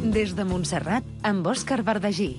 Des de Montserrat, amb Òscar Verdagí.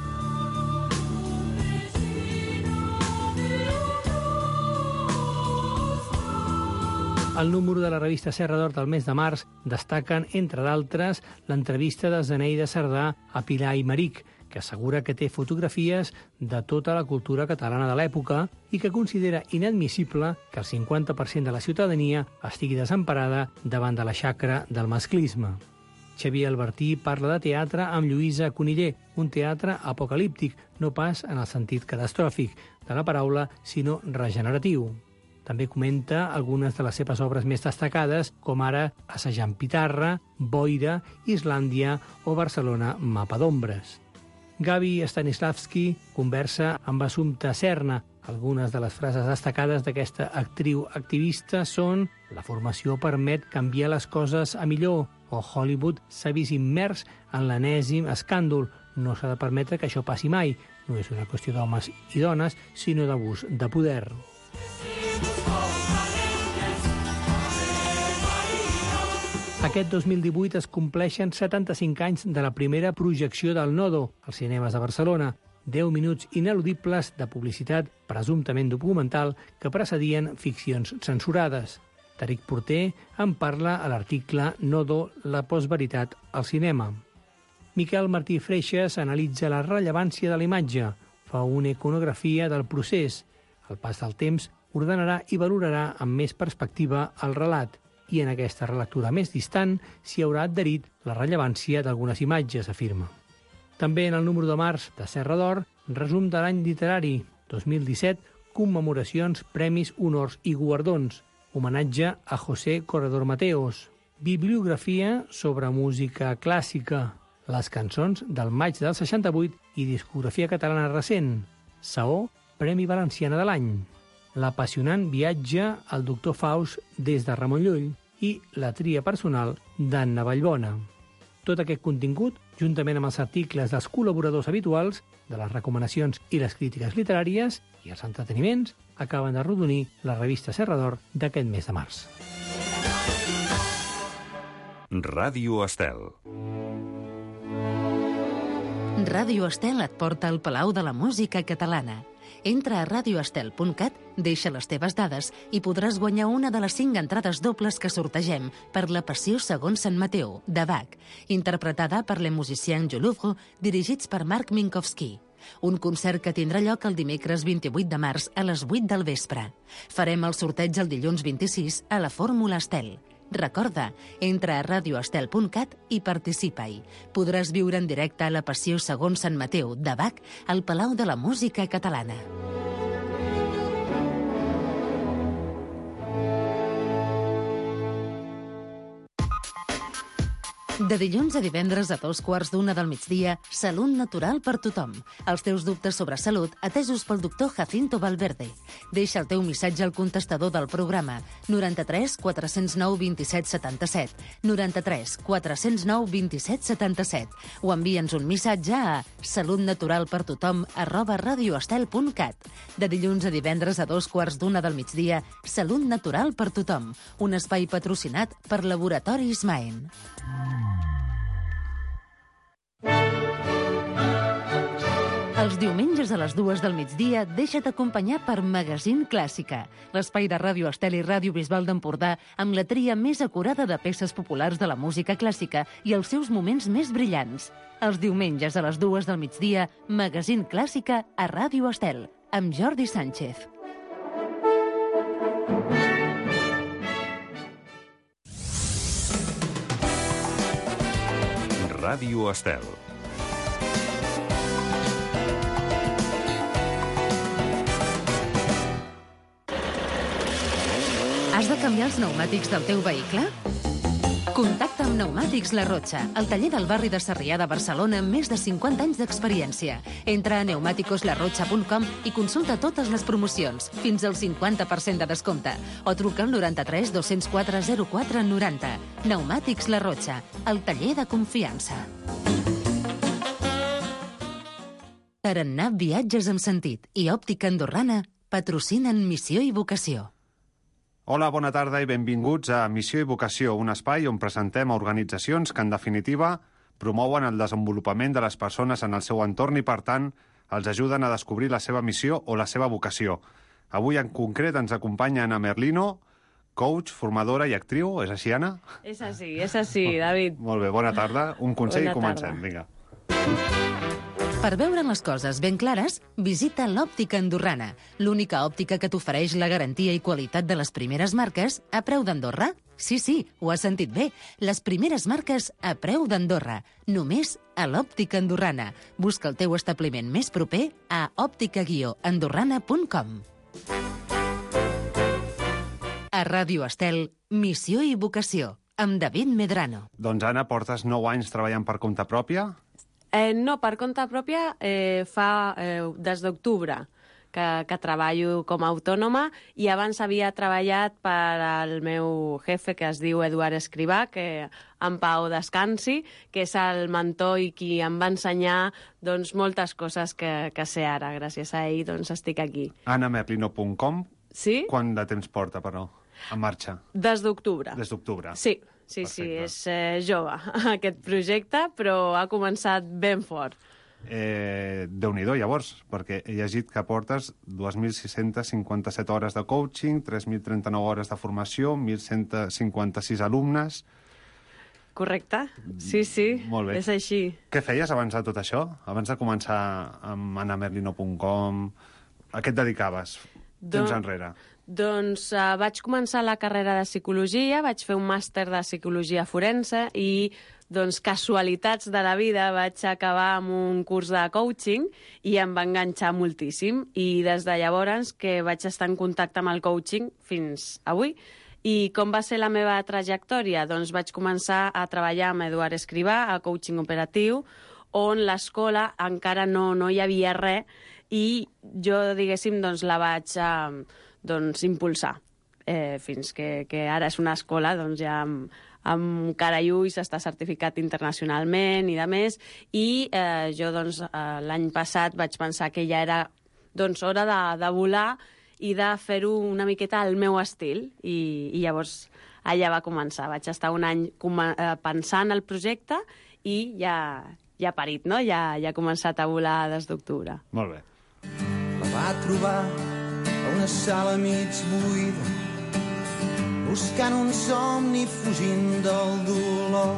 Al número de la revista Serra d'Or del mes de març destaquen, entre d'altres, l'entrevista de Zeneida Cerdà a Pilar Aymerich, que assegura que té fotografies de tota la cultura catalana de l'època i que considera inadmissible que el 50% de la ciutadania estigui desemparada davant de la xacra del masclisme. Xavier Albertí parla de teatre amb Lluïsa Coniller, un teatre apocalíptic, no pas en el sentit catastròfic de la paraula, sinó regeneratiu. També comenta algunes de les seves obres més destacades, com ara Assajant Pitarra, Boira, Islàndia o Barcelona, Mapa d'ombres. Gabi Stanislavski conversa amb Assumpta Serna. Algunes de les frases destacades d'aquesta actriu activista són «La formació permet canviar les coses a millor» o «Hollywood s'ha vist immers en l'enèsim escàndol. No s'ha de permetre que això passi mai. No és una qüestió d'homes i dones, sinó d'abús de poder». Aquest 2018 es compleixen 75 anys de la primera projecció del Nodo, als cinemes de Barcelona. 10 minuts ineludibles de publicitat presumptament documental que precedien ficcions censurades. Tariq Porter en parla a l'article Nodo, la postveritat al cinema. Miquel Martí Freixas analitza la rellevància de la imatge, fa una iconografia del procés. El pas del temps ordenarà i valorarà amb més perspectiva el relat, i en aquesta relectura més distant s'hi haurà adherit la rellevància d'algunes imatges, afirma. També en el número de març de Serra d'Or, resum de l'any literari 2017, commemoracions, premis, honors i guardons, homenatge a José Corredor Mateos, bibliografia sobre música clàssica, les cançons del maig del 68 i discografia catalana recent, Saó, Premi Valenciana de l'any, l'apassionant viatge al doctor Faust des de Ramon Llull i la tria personal d'Anna Vallbona. Tot aquest contingut, juntament amb els articles dels col·laboradors habituals, de les recomanacions i les crítiques literàries i els entreteniments, acaben de rodonir la revista Serra d'Or d'aquest mes de març. Ràdio Estel. Ràdio Estel et porta al Palau de la Música Catalana. Entra a radioestel.cat, deixa les teves dades i podràs guanyar una de les 5 entrades dobles que sortegem per La Passió segons Sant Mateu, de Bach, interpretada per les musiciens du Louvre, dirigits per Marc Minkowski. Un concert que tindrà lloc el dimecres 28 de març a les 8 del vespre. Farem el sorteig el dilluns 26 a la Fórmula Estel. Recorda, entra a radioestel.cat i participa-hi. Podràs viure en directe La Passió segons Sant Mateu, de Bach, al Palau de la Música Catalana. De dilluns a divendres a 2:15 del migdia, Salut Natural per tothom. Els teus dubtes sobre salut atesos pel doctor Jacinto Valverde. Deixa el teu missatge al contestador del programa 93 409 27 77, 93 409 27 77 o envia'ns un missatge a salutnaturalpertothom@radioestel.cat. De dilluns a divendres a 2:15 del migdia, Salut Natural per tothom, un espai patrocinat per Laboratoris Maen. Els diumenges a les 2 del migdia deixa't acompanyar per Magazín Clàssica, l'espai de Ràdio Estel i Ràdio Bisbal d'Empordà amb la tria més acurada de peces populars de la música clàssica i els seus moments més brillants. Els diumenges a les 2 del migdia, Magazín Clàssica a Ràdio Estel, amb Jordi Sánchez. Ràdio Estel. Has de canviar els pneumàtics del teu vehicle? Contacta amb Pneumàtics La Rotxa, el taller del barri de Sarrià de Barcelona amb més de 50 anys d'experiència. Entra a pneumaticoslarrotxa.com i consulta totes les promocions, fins al 50% de descompte, o truca al 93 204 04 90. Pneumàtics La Rotxa, el taller de confiança. Tarannà Viatges amb Sentit i Òptica Andorrana patrocinen Missió i Vocació. Hola, bona tarda i benvinguts a Missió i Vocació, un espai on presentem a organitzacions que, en definitiva, promouen el desenvolupament de les persones en el seu entorn i, per tant, els ajuden a descobrir la seva missió o la seva vocació. Avui, en concret, ens acompanya Anna Merlino, coach, formadora i actriu. És així, Anna? És així, David. Molt bé, bona tarda. Un consell i comencem. Vinga. Per veure les coses ben clares, visita l'Òptica Andorrana, l'única òptica que t'ofereix la garantia i qualitat de les primeres marques a preu d'Andorra. Sí, ho has sentit bé. Les primeres marques a preu d'Andorra. Només a l'Òptica Andorrana. Busca el teu establiment més proper a òptica-andorrana.com. A Ràdio Estel, Missió i Vocació, amb David Medrano. Doncs, Anna, portes 9 anys treballant per compte pròpia? No, per compte pròpia fa des d'octubre que treballo com a autònoma i abans havia treballat per al meu jefe, que es diu Eduard Escrivà, que en pau descansi, que és el mentor i qui em va ensenyar doncs, moltes coses que sé ara. Gràcies a ell doncs, estic aquí. AnnaMerlino.com. Sí? Quant de temps porta, però, en marxa? Des d'octubre. Des d'octubre. Sí, és jove aquest projecte, però ha començat ben fort. Déu-n'hi-do, llavors, perquè he llegit que portes 2.657 hores de coaching, 3.039 hores de formació, 1.156 alumnes... Correcte, sí, Molt bé. És així. Què feies abans de tot això? Abans de començar amb AnnaMerlino.com, a què et dedicaves temps enrere? Doncs vaig començar la carrera de psicologia, vaig fer un màster de psicologia forense i, doncs, casualitats de la vida, vaig acabar amb un curs de coaching i em va enganxar moltíssim. I des de llavors que vaig estar en contacte amb el coaching fins avui. I com va ser la meva trajectòria? Doncs vaig començar a treballar amb Eduard Escrivà, a coaching operatiu, on l'escola encara no hi havia res i jo, diguéssim, doncs la vaig impulsar fins que ara és una escola doncs, ja amb cara i ulls, està certificat internacionalment i de més, i jo doncs, l'any passat vaig pensar que ja era doncs, hora de volar i de fer-ho una miqueta al meu estil, i llavors allà va començar. Vaig estar un any pensant el projecte i ja ha parit, no? Ja ha començat a volar des d'octubre. Molt bé. La va trobar a una sala mig buida, buscant un somni, fugint del dolor.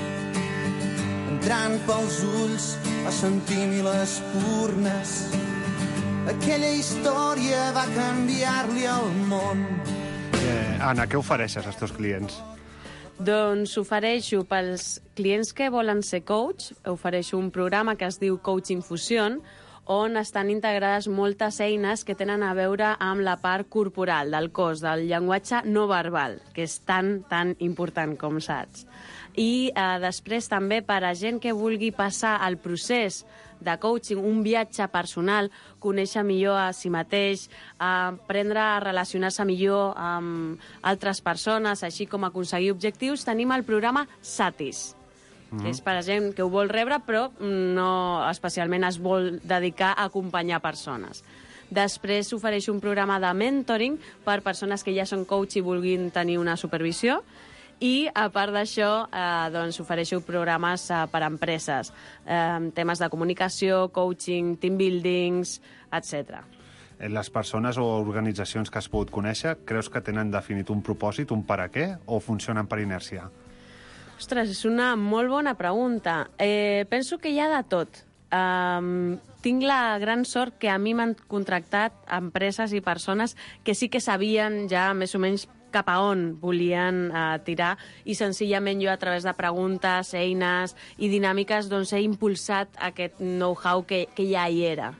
Entrant pels ulls va sentir mil espurnes. Aquella història va canviar-li el món. Anna, què ofereixes als teus clients? Doncs ofereixo pels clients que volen ser coach, ofereixo un programa que es diu Coaching Fusion, on estan integrades moltes eines que tenen a veure amb la part corporal, del cos, del llenguatge no verbal, que és tan important, com saps. I després també per a gent que vulgui passar el procés de coaching, un viatge personal, conèixer millor a si mateix, aprendre a relacionar-se millor amb altres persones, així com aconseguir objectius, tenim el programa Satis. És per a gent que ho vol rebre, però no especialment es vol dedicar a acompanyar persones. Després ofereixo un programa de mentoring per persones que ja són coach i vulguin tenir una supervisió. I, a part d'això, doncs, ofereixo programes per a empreses, temes de comunicació, coaching, team buildings, etc. Les persones o organitzacions que has pogut conèixer, creus que tenen definit un propòsit, un per a què, o funcionen per inèrcia? Ostres, és una molt bona pregunta. Penso que hi ha de tot. Tinc la gran sort que a mi m'han contractat empreses i persones que sí que sabien ja més o menys cap a on volien tirar, i senzillament jo a través de preguntes, eines i dinàmiques doncs he impulsat aquest know-how que ja hi era.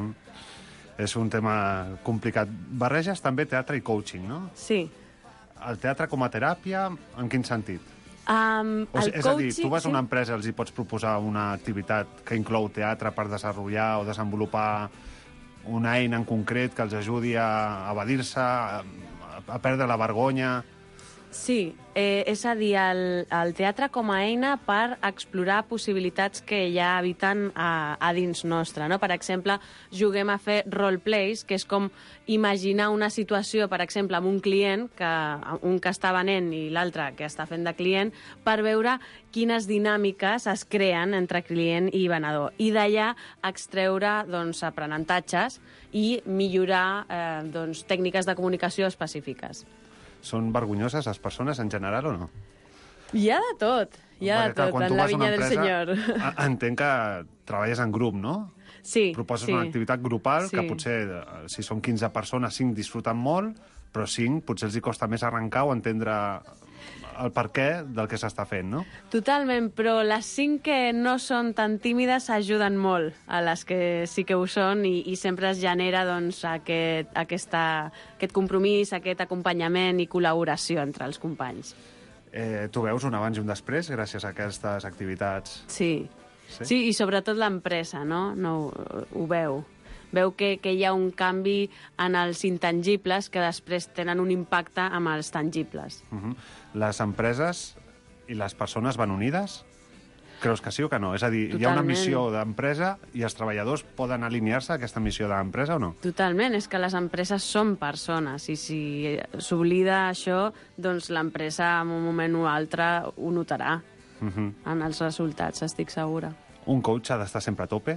És un tema complicat. Barreges també teatre i coaching, no? Sí. El teatre com a teràpia, en quin sentit? És a dir, tu vas a una empresa i els hi pots proposar una activitat que inclou teatre per desenvolupar o desenvolupar una eina en concret que els ajudi a evadir-se, a perdre la vergonya... Sí, és a dir, el teatre com a eina per explorar possibilitats que ja habiten a dins nostre, no? Per exemple, juguem a fer roleplays, que és com imaginar una situació, per exemple, amb un client, un que està venent i l'altre que està fent de client, per veure quines dinàmiques es creen entre client i venedor. I d'allà extreure doncs, aprenentatges i millorar tècniques de comunicació específiques. Són vergonyoses les persones en general o no? Hi ha de tot, en la vinya del senyor. Entenc que treballes en grup, no? Sí. Proposes una activitat grupal que Sí. potser, si són 15 persones, 5 disfruten molt, però 5 potser els hi costa més arrencar o entendre el per què del que s'està fent, no? Totalment, però les 5 que no són tan tímides ajuden molt a les que sí que ho són i sempre es genera doncs, aquest compromís, aquest acompanyament i col·laboració entre els companys. Tu veus un abans i un després gràcies a aquestes activitats? Sí, Sí? sí i sobretot l'empresa, no ho veu. Veu que hi ha un canvi en els intangibles que després tenen un impacte amb els tangibles. Les empreses i les persones van unides? Creus que sí o que no? És a dir, hi ha una Totalment. missió d'empresa i els treballadors poden alinear-se a aquesta missió d'empresa o no? Totalment, és que les empreses són persones i si s'oblida això, doncs l'empresa en un moment o altre ho notarà en els resultats, estic segura. Un coach ha d'estar sempre a tope?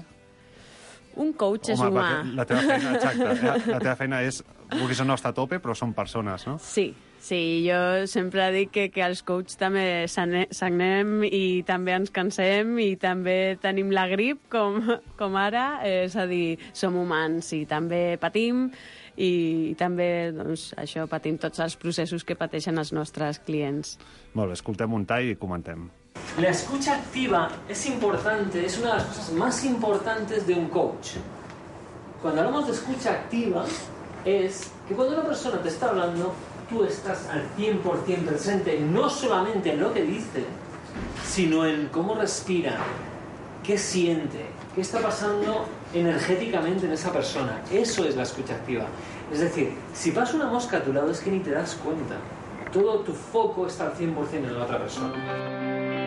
Un coach és humà. La teva feina, exacte, la teva feina és, vulguis o no, estar a tope, però són persones, no? Sí, jo sempre dic que els coaches també sagnem i també ens cansem i també tenim la grip, com ara, és a dir, som humans i també patim i també doncs, això patim tots els processos que pateixen els nostres clients. Molt bé, escoltem un tall i comentem. La escucha activa es importante, es una de las cosas más importantes de un coach. Cuando hablamos de escucha activa, es que cuando una persona te está hablando, tú estás al 100% presente, no solamente en lo que dice, sino en cómo respira, qué siente, qué está pasando energéticamente en esa persona. Eso es la escucha activa. Es decir, si pasa una mosca a tu lado es que ni te das cuenta. Todo tu foco està al 100% en l'altra persona.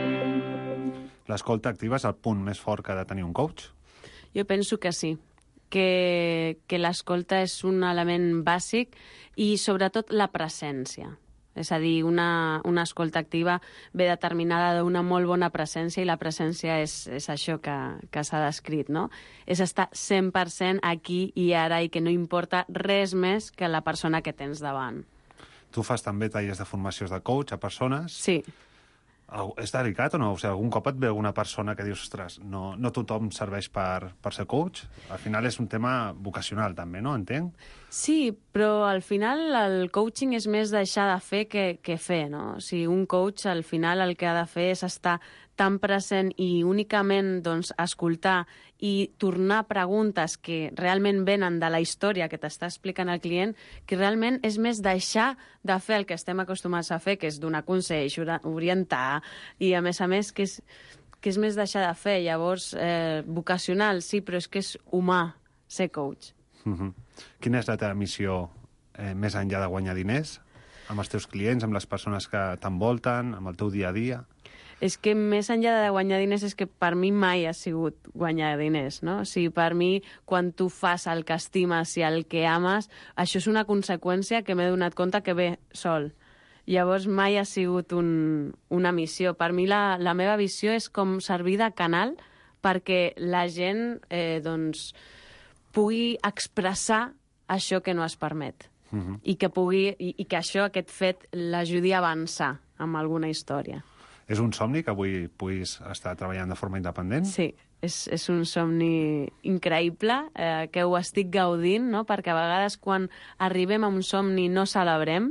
L'escolta activa és el punt més fort que ha de tenir un coach? Jo penso que sí, que l'escolta és un element bàsic i sobretot la presència. És a dir, una escolta activa ve determinada d'una molt bona presència i la presència és això que s'ha descrit, no? És estar 100% aquí i ara i que no importa res més que la persona que tens davant. Tu fas també tallers de formacions de coach a persones. Sí. És delicat o no? O sigui, algun cop et ve una persona que dius, ostres, no tothom serveix per ser coach? Al final és un tema vocacional també, no? Entenc? Sí, però al final el coaching és més deixar de fer que fer, no? O sigui, un coach al final el que ha de fer és estar tan present i únicament doncs, escoltar i tornar preguntes que realment venen de la història que t'està explicant el client, que realment és més deixar de fer el que estem acostumats a fer, que és donar consells, orientar, i a més que és més deixar de fer. Llavors, vocacional, sí, però és que és humà ser coach. Quina és la teva missió més enllà de guanyar diners? Amb els teus clients, amb les persones que t'envolten, amb el teu dia a dia? És que més enllà de guanyar diners és que per mi mai ha sigut guanyar diners, no? O sigui, per mi, quan tu fas el que estimes i el que ames, això és una conseqüència que m'he donat compte que ve sol. Llavors mai ha sigut una missió. Per mi la meva visió és com servir de canal perquè la gent doncs, pugui expressar això que no es permet. I que això, aquest fet, l'ajudi a avançar amb alguna història. És un somni que avui puguis estar treballant de forma independent? Sí, és un somni increïble, que ho estic gaudint, no? Perquè a vegades quan arribem a un somni no celebrem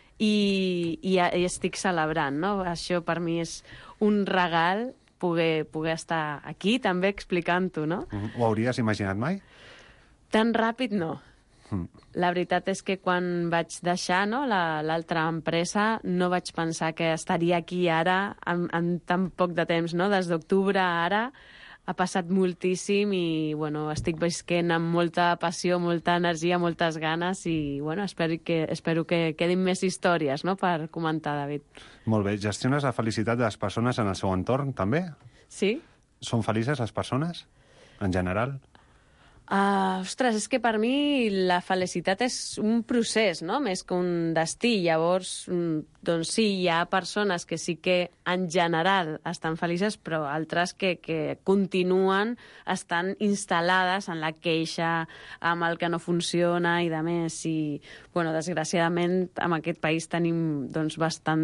i estic celebrant, no? Això per mi és un regal poder estar aquí també explicant-ho, no? Ho hauries imaginat mai? Tan ràpid no. La veritat és que quan vaig deixar l'altra empresa no vaig pensar que estaria aquí ara en tan poc de temps, no? Des d'octubre a ara ha passat moltíssim i bueno, estic visquent amb molta passió, molta energia, moltes ganes i bueno, espero que quedin més històries, no?, per comentar, David. Molt bé. Gestiones la felicitat de les persones en el seu entorn, també? Sí? Són felices les persones, en general? Ostres, és que per mi la felicitat és un procés, no?, més que un destí. Llavors, doncs sí, hi ha persones que sí que en general estan felices, però altres que continuen estan instal·lades en la queixa, amb el que no funciona i de més. I, bueno, desgraciadament, en aquest país tenim doncs,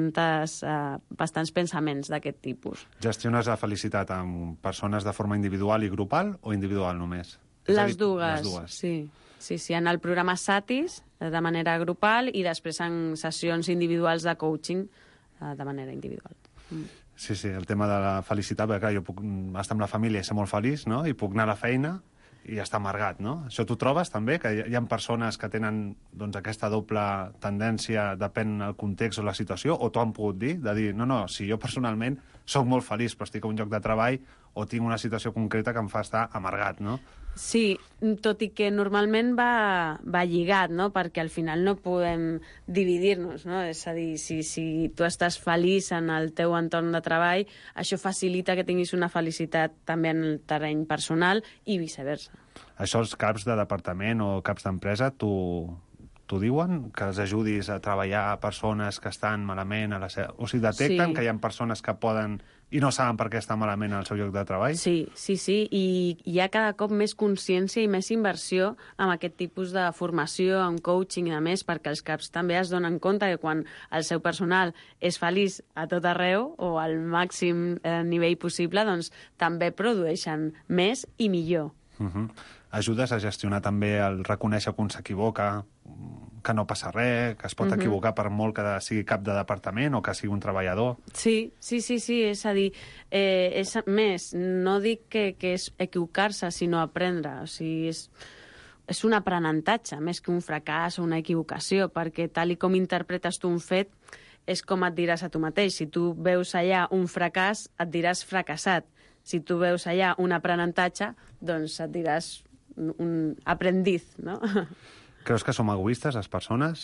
bastants pensaments d'aquest tipus. Gestiones la felicitat amb persones de forma individual i grupal o individual només? Les dues, sí. En el programa Satis, de manera grupal, i després en sessions individuals de coaching, de manera individual. Sí, el tema de la felicitat, perquè clar, jo puc estar amb la família i ser molt feliç, no?, i puc anar a la feina i estar amargat, no? Això t'ho trobes també, que hi ha persones que tenen doncs, aquesta doble tendència, depèn del context o la situació, o t'ho han pogut dir, de dir, no, si jo personalment sóc molt feliç, però estic a un lloc de treball o tinc una situació concreta que em fa estar amargat, no? Sí, tot i que normalment va lligat, no?, perquè al final no podem dividir-nos, no? És a dir, si tu estàs feliç en el teu entorn de treball, això facilita que tinguis una felicitat també en el terreny personal i viceversa. Això els caps de departament o caps d'empresa t'ho diuen? Que els ajudis a treballar persones que estan malament a la seva... O sigui, detecten que hi ha persones que poden i no saben per què estan malament al seu lloc de treball? Sí, i hi ha cada cop més consciència i més inversió en aquest tipus de formació, en coaching i de més, perquè els caps també es donen compte que quan el seu personal és feliç a tot arreu o al màxim nivell possible, doncs també produeixen més i millor. Ajudes a gestionar també el reconèixer quan s'equivoca, que no passa res, que es pot equivocar per molt que sigui cap de departament o que sigui un treballador. Sí, és a dir, és més, no dic que és equivocar-se, sinó aprendre. O sigui, és un aprenentatge, més que un fracàs o una equivocació, perquè tal i com interpretes tu un fet, és com et diràs a tu mateix. Si tu veus allà un fracàs, et diràs fracassat. Si tu veus allà un aprenentatge, doncs et diràs un aprendiz, no? Creus que som egoistes, les persones?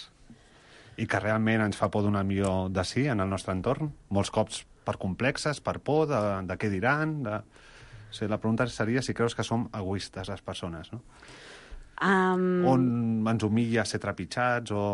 I que realment ens fa por donar el millor de si en el nostre entorn? Molts cops per complexes, per por, de què diran... O sigui, la pregunta seria si creus que som egoistes, les persones, no? On ens humilla ser trepitjats o...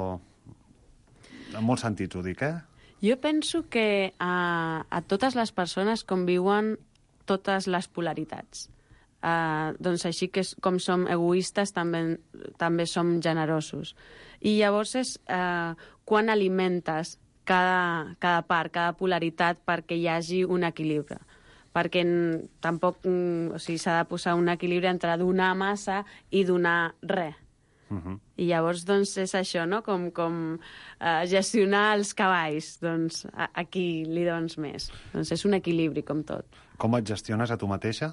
En molts sentits ho dic, Jo penso que a totes les persones conviuen totes les polaritats. Doncs així que com som egoistes també som generosos. I llavors és quan alimentes cada part, cada polaritat perquè hi hagi un equilibri. Perquè tampoc s'ha de posar un equilibri entre donar massa i donar res. I llavors doncs és això, no? Com gestionar els cavalls. Doncs aquí li dones més. Doncs és un equilibri, com tot. Com et gestiones a tu mateixa?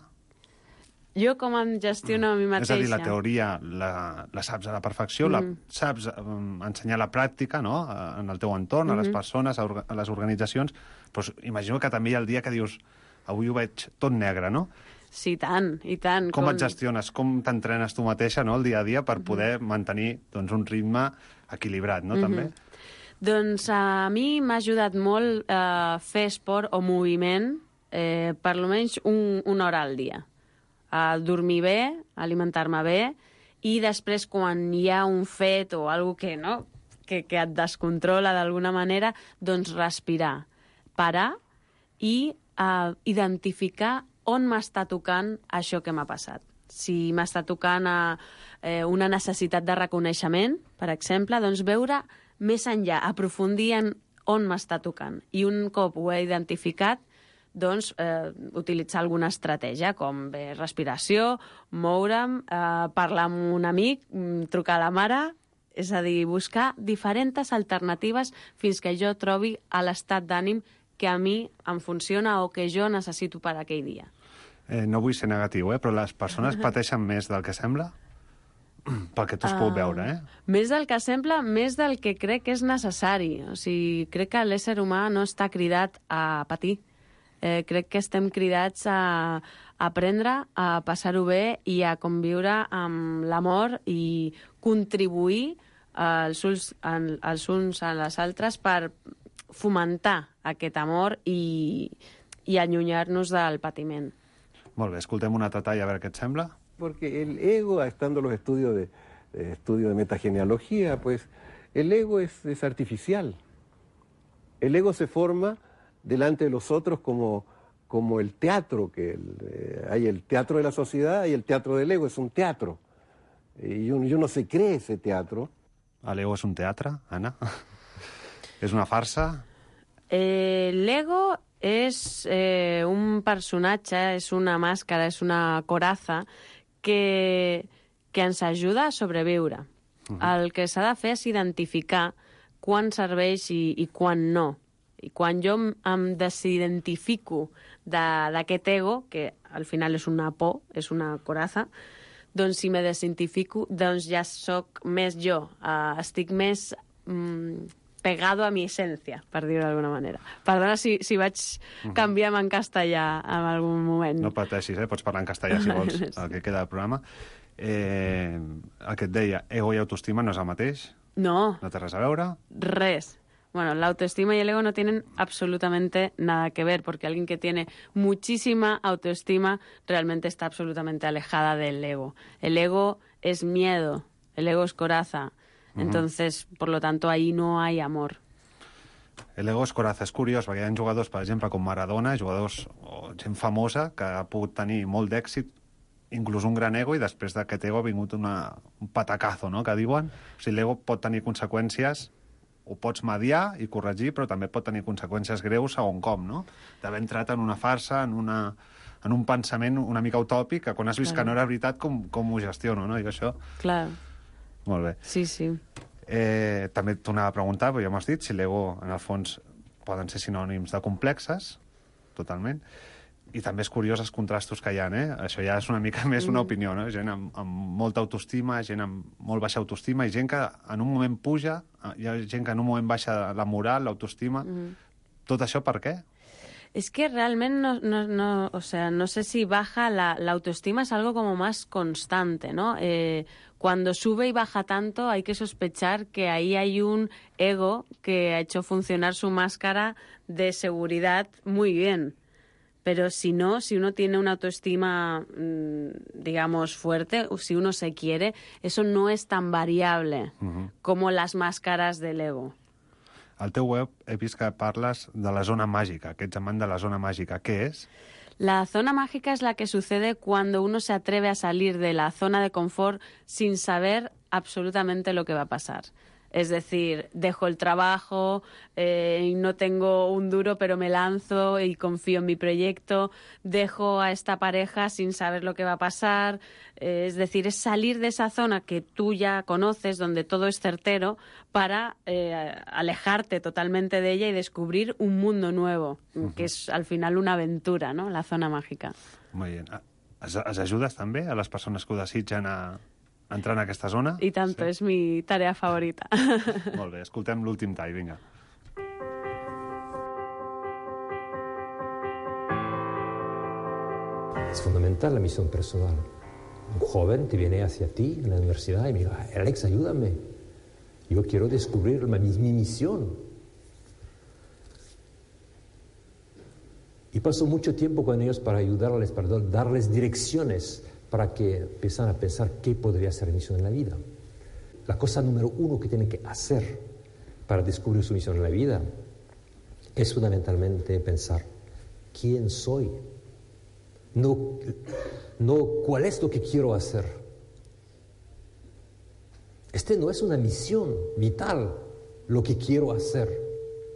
Jo com em gestiono a mi mateixa? És a dir, la teoria la saps a la perfecció, la saps ensenyar la pràctica, no?, en el teu entorn, a les persones, a les organitzacions, però imagino que també hi ha el dia que dius avui ho veig tot negre, no? Sí, i tant. Com et gestiones, com t'entrenes tu mateixa, no?, el dia a dia per poder mantenir doncs, un ritme equilibrat, no?, també? Doncs a mi m'ha ajudat molt fer esport o moviment per almenys una hora al dia. Dormir bé, alimentar-me bé, i després quan hi ha un fet o alguna cosa que et descontrola d'alguna manera, doncs respirar, parar i identificar on m'està tocant això que m'ha passat. Si m'està tocant una necessitat de reconeixement, per exemple, doncs veure més enllà, aprofundir en on m'està tocant. I un cop ho he identificat, doncs utilitzar alguna estratègia, com bé respiració, moure'm, parlar amb un amic, trucar a la mare, és a dir, buscar diferents alternatives fins que jo trobi l'estat d'ànim que a mi em funciona o que jo necessito per aquell dia. No vull ser negatiu, però les persones pateixen més del que sembla? Pel que tu has pogut veure, Més del que sembla, més del que crec que és necessari. O sigui, crec que l'ésser humà no està cridat a patir. Crec que estem cridats a aprendre a passar-ho bé i a conviure amb l'amor i contribuir els uns a les altres per fomentar aquest amor i allunyar-nos del patiment. Molt bé, escoltem una altra talla a veure què et sembla. Porque el ego, estando en los estudios de metagenealogía, pues el ego es artificial. El ego se forma delante de los otros como el teatro, hay el teatro de la sociedad y el teatro del ego, es un teatro. Y uno se cree ese teatro. L'ego és un teatre, Anna? És una farsa? L'ego és un personatge, és una màscara, és una coraza que ens ajuda a sobreviure. El que s'ha de fer és identificar quan serveix i quan no. I quan jo em desidentifico d'aquest ego, que al final és una por, és una coraza, doncs si me desidentifico, doncs ja sóc més jo, estic més pegado a mi essència, per dir-ho d'alguna manera. Perdona si vaig canviar en castellà en algun moment. No pateixis, pots parlar en castellà si vols, el que queda del programa. El que et deia, ego i autoestima no és el mateix? No. No té res a veure? Res. Bueno, la autoestima y el ego no tienen absolutamente nada que ver, porque alguien que tiene muchísima autoestima realmente está absolutamente alejada del ego. El ego es miedo, el ego es coraza. Entonces, por lo tanto, ahí no hay amor. El ego és coraza. És curiós, perquè hi ha jugadors, per exemple, com Maradona, jugadors o gent famosa, que ha pogut tenir molt d'èxit, inclús un gran ego, i després d'aquest ego ha vingut un patacazo, no?, que diuen. O sigui, l'ego pot tenir conseqüències, ho pots mediar i corregir, però també pot tenir conseqüències greus segons com, no? D'haver entrat en una farsa, en un pensament una mica utòpic, que quan has vist que no era veritat, com ho gestiono, no? I això... Clar. Molt bé. Sí, sí. També et tornava a preguntar, però ja m'has dit, si l'ego, en el fons, poden ser sinònims de complexes, totalment, i també és curiós els contrastos que hi ha, Això ja és una mica més una opinió, no? Gent amb molta autoestima, gent amb molt baixa autoestima, i gent que en un moment puja, hi ha gent que en un moment baixa la moral, l'autoestima. Tot això per què? Es que realmente no sé si baja la autoestima, es algo como más constante, ¿no? Cuando sube y baja tanto hay que sospechar que ahí hay un ego que ha hecho funcionar su máscara de seguridad muy bien. Pero si no, si uno tiene una autoestima, digamos, fuerte, o si uno se quiere, eso no es tan variable como las máscaras del ego. Al teu web he vist que parles de la zona màgica, que ets amant de la zona màgica. Què és? La zona mágica es la que sucede cuando uno se atreve a salir de la zona de confort sin saber absolutamente lo que va a pasar. Es decir, dejo el trabajo, no tengo un duro, pero me lanzo y confío en mi proyecto. Dejo a esta pareja sin saber lo que va a pasar. Es decir, es salir de esa zona que tú ya conoces, donde todo es certero, para alejarte totalmente de ella y descubrir un mundo nuevo, que es al final una aventura, ¿no? La zona mágica. Muy bien. ¿Has ajudes també a les persones que ho desitgen a entrar en aquesta zona? I tanto, sí. És mi tarea favorita. Molt bé, escoltem l'últim tall, vinga. Es fundamental la misión personal. Un joven te viene hacia ti en la universidad y me dice, Alex, ayúdame. Yo quiero descubrir mi misión. Y paso mucho tiempo con ellos para ayudarles, para darles direcciones, para que empiezan a pensar qué podría ser misión en la vida. La cosa número uno que tienen que hacer para descubrir su misión en la vida es fundamentalmente pensar quién soy. No cuál es lo que quiero hacer. Este no es una misión vital, lo que quiero hacer.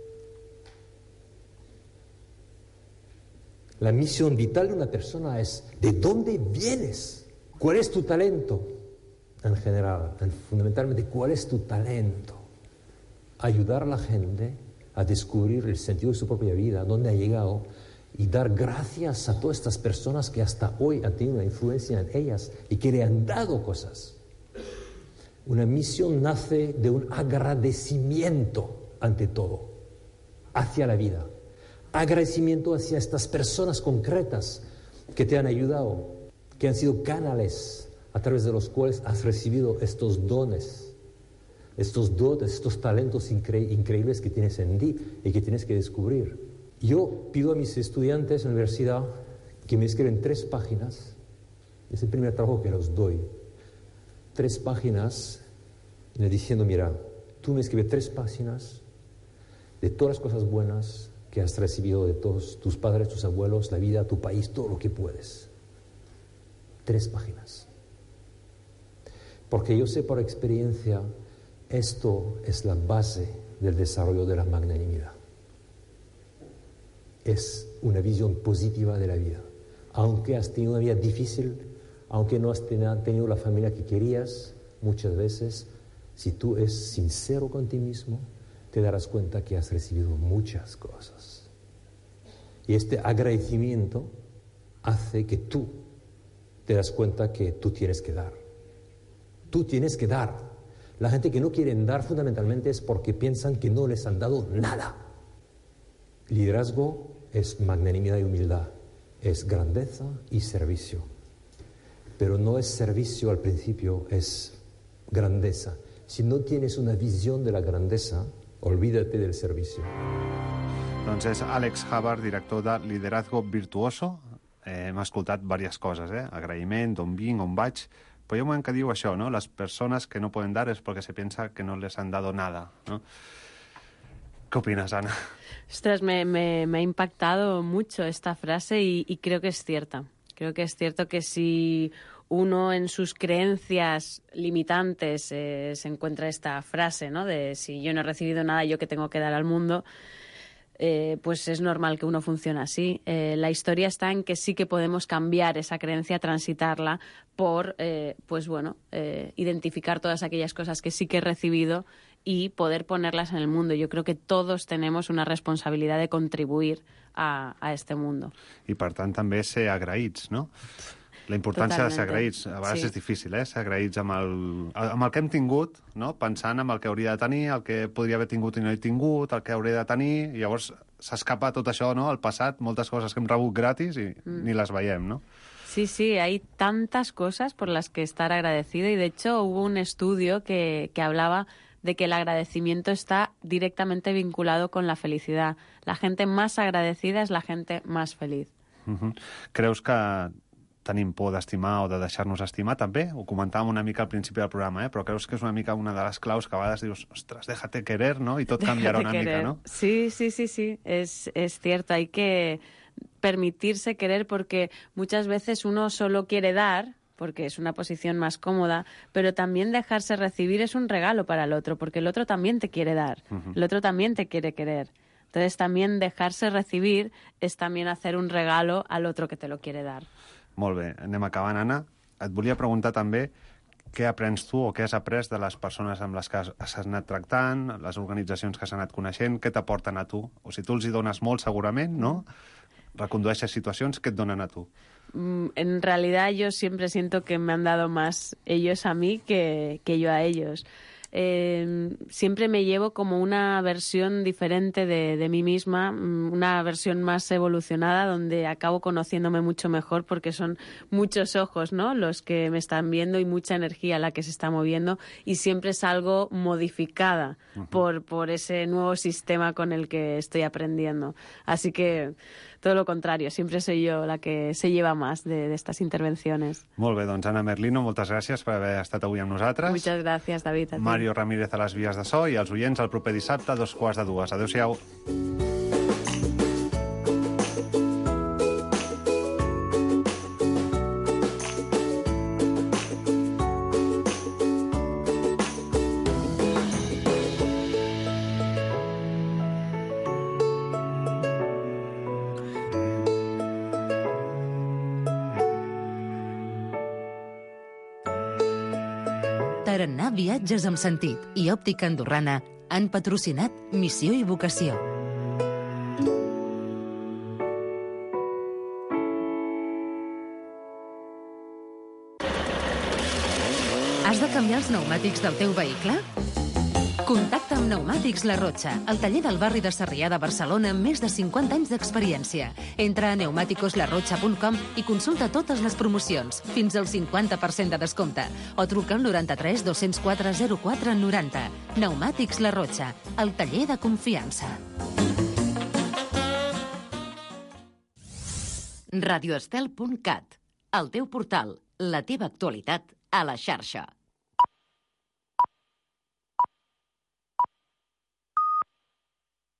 La misión vital de una persona es ¿de dónde vienes? ¿Cuál es tu talento? En general, fundamentalmente, ¿cuál es tu talento? Ayudar a la gente a descubrir el sentido de su propia vida, dónde ha llegado, y dar gracias a todas estas personas que hasta hoy han tenido una influencia en ellas y que le han dado cosas. Una misión nace de un agradecimiento, ante todo, hacia la vida. Agradecimiento hacia estas personas concretas que te han ayudado, que han sido canales a través de los cuales has recibido estos dones, estos talentos increíbles que tienes en ti y que tienes que descubrir. Yo pido a mis estudiantes en la universidad que me escriben 3 páginas, es el primer trabajo que los doy, 3 páginas diciendo, mira, tú me escribes 3 páginas de todas las cosas buenas que has recibido de todos tus padres, tus abuelos, la vida, tu país, todo lo que puedes. 3 páginas. Porque yo sé por experiencia, esto es la base del desarrollo de la magnanimidad. Es una visión positiva de la vida. Aunque has tenido una vida difícil, aunque no has tenido la familia que querías, muchas veces, si tú eres sincero con ti mismo, te darás cuenta que has recibido muchas cosas. Y este agradecimiento hace que tú te das cuenta que tú tienes que dar. Tú tienes que dar. La gente que no quiere dar fundamentalmente es porque piensan que no les han dado nada. Liderazgo es magnanimidad y humildad, es grandeza y servicio. Pero no es servicio al principio, es grandeza. Si no tienes una visión de la grandeza, olvídate del servicio. Doncs és Àlex Havard, director de Liderazgo Virtuoso. Hem escoltat diverses coses, agraïment, d'on vinc, on vaig, però hi ha un moment que diu això, ¿no? Las personas que no pueden dar es porque se piensa que no les han dado nada, ¿no? ¿Qué opinas, Ana? Ostras, me ha impactado mucho esta frase y creo que es cierta. Creo que es cierto que si uno en sus creencias limitantes se encuentra esta frase, ¿no? De si yo no he recibido nada, yo qué tengo que dar al mundo, pues es normal que uno funcione así. La historia está en que sí que podemos cambiar esa creencia, transitarla por, identificar todas aquellas cosas que sí que he recibido y poder ponerlas en el mundo. Yo creo que todos tenemos una responsabilidad de contribuir a este mundo. I, per tant, també ser agraïts, no? La importància de ser agraïts. A vegades sí. És difícil, ser agraïts amb el que hem tingut, no? Pensant en el que hauria de tenir, el que podria haver tingut i no he tingut, el que hauré de tenir, i llavors s'escapa tot això, no? Al passat, moltes coses que hem rebut gratis i ni les veiem, no? Sí, sí, hay tantas cosas por las que estar agradecido y de hecho hubo un estudio que hablaba de que el agradecimiento está directamente vinculado con la felicidad. La gente más agradecida es la gente más feliz. Creus que tenim por d'estimar o de deixar-nos estimar també? Ho comentàvem una mica al principi del programa, però creus que és una mica una de les claus que a vegades dius, ostres, déjate querer, ¿no? Y tot canviarà una mica, ¿no? Sí, sí, sí, sí, es cierto. Hay que permitirse querer porque muchas veces uno solo quiere dar, porque es una posición más cómoda, pero también dejarse recibir es un regalo para el otro, porque el otro también te quiere dar, el otro también te quiere querer. Entonces también dejarse recibir es también hacer un regalo al otro que te lo quiere dar. Molt bé, anem acabant, Anna. Et volia preguntar també què aprens tu o què has après de les persones amb les que has anat tractant, les organitzacions que has anat coneixent, què t'aporten a tu? O si tu els hi dones molt, segurament, no? Recondueixes situacions, què et donen a tu? En realidad yo siempre siento que me han dado más ellos a mí que yo a ellos. Siempre me llevo como una versión diferente de mí misma, una versión más evolucionada donde acabo conociéndome mucho mejor porque son muchos ojos, ¿no?, los que me están viendo y mucha energía la que se está moviendo y siempre salgo modificada por ese nuevo sistema con el que estoy aprendiendo. Así que todo lo contrario, siempre soy yo la que se lleva más de estas intervenciones. Molt bé, doncs Anna Merlino, moltes gràcies per haver estat avui amb nosaltres. Muchas gracias, David. A ti. Mario Ramírez a les vies de so i els oients el proper dissabte a 2:15. Adéu-siau. Tarannà Viatges amb Sentit i Òptica Andorrana han patrocinat Missió i Vocació. Has de canviar els pneumàtics del teu vehicle? Contacta amb Pneumàtics La Rocha, el taller del barri de Sarrià de Barcelona amb més de 50 anys d'experiència. Entra a pneumaticoslarrocha.com i consulta totes les promocions, fins al 50% de descompte, o truca al 93 204 04 90. Pneumàtics La Rocha, el taller de confiança. radioestel.cat, el teu portal, la teva actualitat a la xarxa.